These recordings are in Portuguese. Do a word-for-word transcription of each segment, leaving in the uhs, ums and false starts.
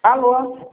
Alô?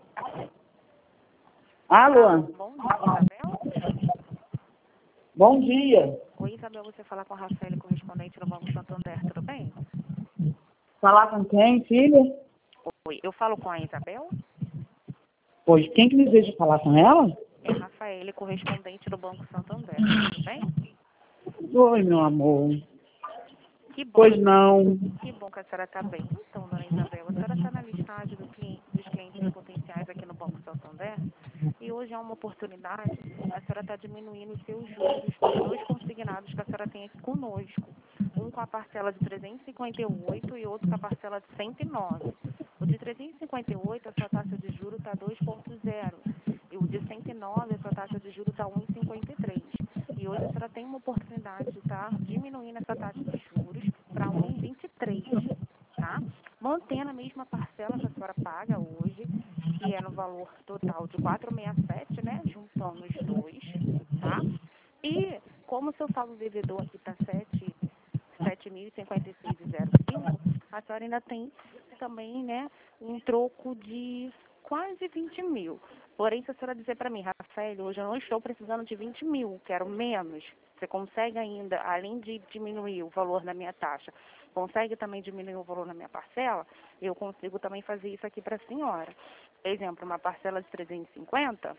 Alô? Bom dia, Isabel. Bom dia. Oi, Isabel, você fala com a Rafaela, correspondente do Banco Santander, tudo bem? Falar com quem, filha? Oi, eu falo com a Isabel? Pois, quem que deseja falar com ela? É a Rafaela, correspondente do Banco Santander, tudo bem? Oi, meu amor. Que bom. Pois não. Que bom que a senhora está bem. Então, dona Isabel, a senhora está na listagem do cliente, dos clientes potenciais aqui no Banco Santander e hoje é uma oportunidade, a senhora está diminuindo os seus juros dos dois consignados que a senhora tem aqui conosco. Um com a parcela de trezentos e cinquenta e oito e outro com a parcela de cento e nove. O de trezentos e cinquenta e oito, a sua taxa de juros está dois ponto zero. E o de cento e nove, a sua taxa de juros está um vírgula cinquenta e três. E hoje a senhora tem uma oportunidade de estar diminuindo essa taxa de juros para um vírgula vinte e três, tá? Mantendo a mesma parcela que a senhora paga hoje, que é no valor total de quatrocentos e sessenta e sete, né? Juntando os dois, tá? E como o seu saldo devedor aqui está sete mil e cinquenta e seis vírgula zero cinco, a senhora ainda tem também, né, um troco de quase vinte mil. Porém, se a senhora dizer para mim, Rafael, hoje eu não estou precisando de vinte mil, quero menos, você consegue ainda, além de diminuir o valor da minha taxa, consegue também diminuir o valor da minha parcela, eu consigo também fazer isso aqui para a senhora. Por exemplo, uma parcela de trezentos e cinquenta,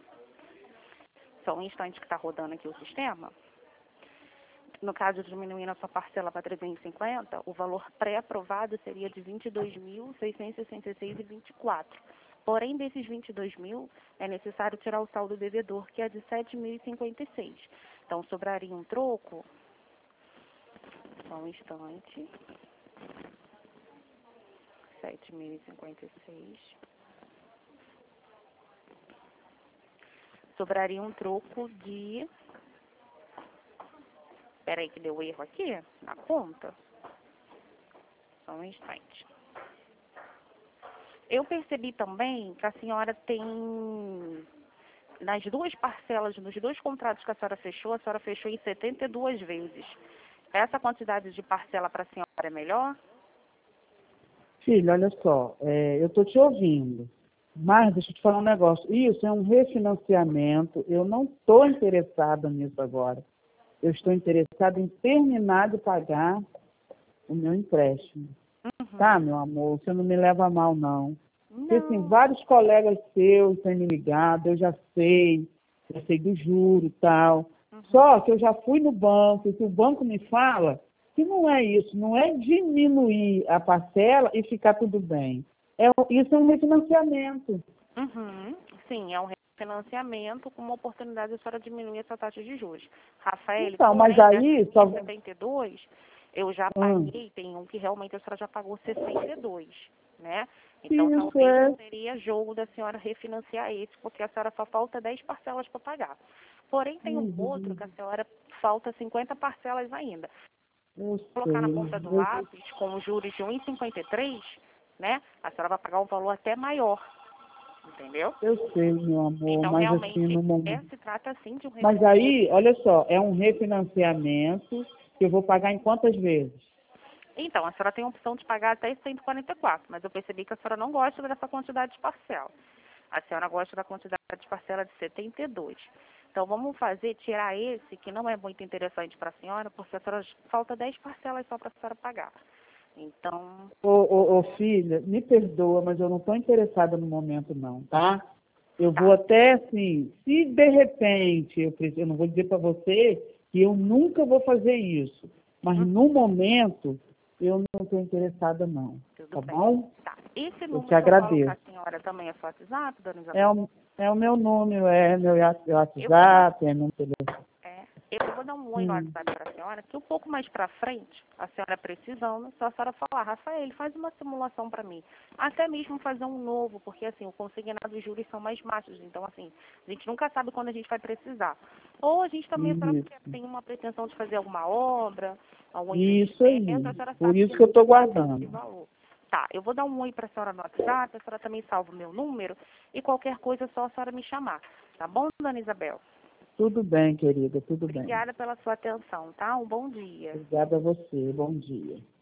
só um instante que está rodando aqui o sistema. No caso de diminuir a sua parcela para trezentos e cinquenta, o valor pré-aprovado seria de vinte e dois mil, seiscentos e sessenta e seis reais e vinte e quatro centavos. Porém, desses vinte e dois mil, é necessário tirar o saldo devedor, que é de sete mil e cinquenta e seis. Então, sobraria um troco. Só um instante. sete mil e cinquenta e seis. Sobraria um troco de... Espera aí que deu erro aqui na conta. Só um instante. Eu percebi também que a senhora tem, nas duas parcelas, nos dois contratos que a senhora fechou, a senhora fechou em setenta e duas vezes. Essa quantidade de parcela para a senhora é melhor? Filha, olha só, é, eu estou te ouvindo, mas deixa eu te falar um negócio. Isso é um refinanciamento, eu não estou interessada nisso agora. Eu estou interessada em terminar de pagar o meu empréstimo. Uhum. Tá, meu amor? Você não me leva a mal, não. Não. Porque, assim, vários colegas seus têm me ligado, eu já sei, eu sei do juro e tal. Uhum. Só que eu já fui no banco, e que o banco me fala que não é isso, não é diminuir a parcela e ficar tudo bem. É, isso é um refinanciamento. Uhum. Sim, é um refinanciamento com uma oportunidade de a senhora diminuir essa taxa de juros. Rafael, Então, mas aí... Só... Só... setenta e dois, eu já Hum. paguei, tem um que realmente a senhora já pagou sessenta e dois, né? Então, Isso talvez é... não seria jogo da senhora refinanciar esse, porque a senhora só falta dez parcelas para pagar. Porém, tem um Uhum. outro que a senhora falta cinquenta parcelas ainda. Eu Colocar na sei. ponta do Eu... lápis, com os juros de um vírgula cinquenta e três, né? A senhora vai pagar um valor até maior, entendeu? Eu sei, meu amor, Então, mas assim, realmente, no é, momento... se trata, assim, de um Mas refinanciamento. aí, olha só, é um refinanciamento que eu vou pagar em quantas vezes? Então, a senhora tem a opção de pagar até cento e quarenta e quatro, mas eu percebi que a senhora não gosta dessa quantidade de parcela. A senhora gosta da quantidade de parcela de setenta e dois. Então, vamos fazer, tirar esse, que não é muito interessante para a senhora, porque a senhora falta dez parcelas só para a senhora pagar. Então... Ô, ô, ô, filha, me perdoa, mas eu não estou interessada no momento não, tá? Eu Tá. vou até, assim, se de repente, eu, preciso, eu não vou dizer para você que eu nunca vou fazer isso, mas Hum. no momento eu não estou interessada não, Tudo tá bem. bom? Tá. Esse Eu te número que eu falo com a agradeço. senhora também é seu WhatsApp, dona É Isabel? o, é o meu número, é meu Eu WhatsApp, é meu telefone. É, eu vou dar um oi no Hum. WhatsApp para a senhora, que um pouco mais para frente, a senhora precisando, só a senhora falar, Rafael, faz uma simulação para mim. Até mesmo fazer um novo, porque assim, o consignado e juros são mais baixos, então assim, a gente nunca sabe quando a gente vai precisar. Ou a gente também, a senhora Isso, tem uma pretensão de fazer alguma obra, algum isso investimento, a aí. senhora Por sabe isso que que eu estou esse guardando. valor. Tá, eu vou dar um oi para a senhora no WhatsApp, a senhora também salva o meu número, e qualquer coisa é só a senhora me chamar. Tá bom, dona Isabel? Tudo bem, querida, tudo bem. Obrigada pela sua atenção, tá? Um bom dia. Obrigada a você. Bom dia.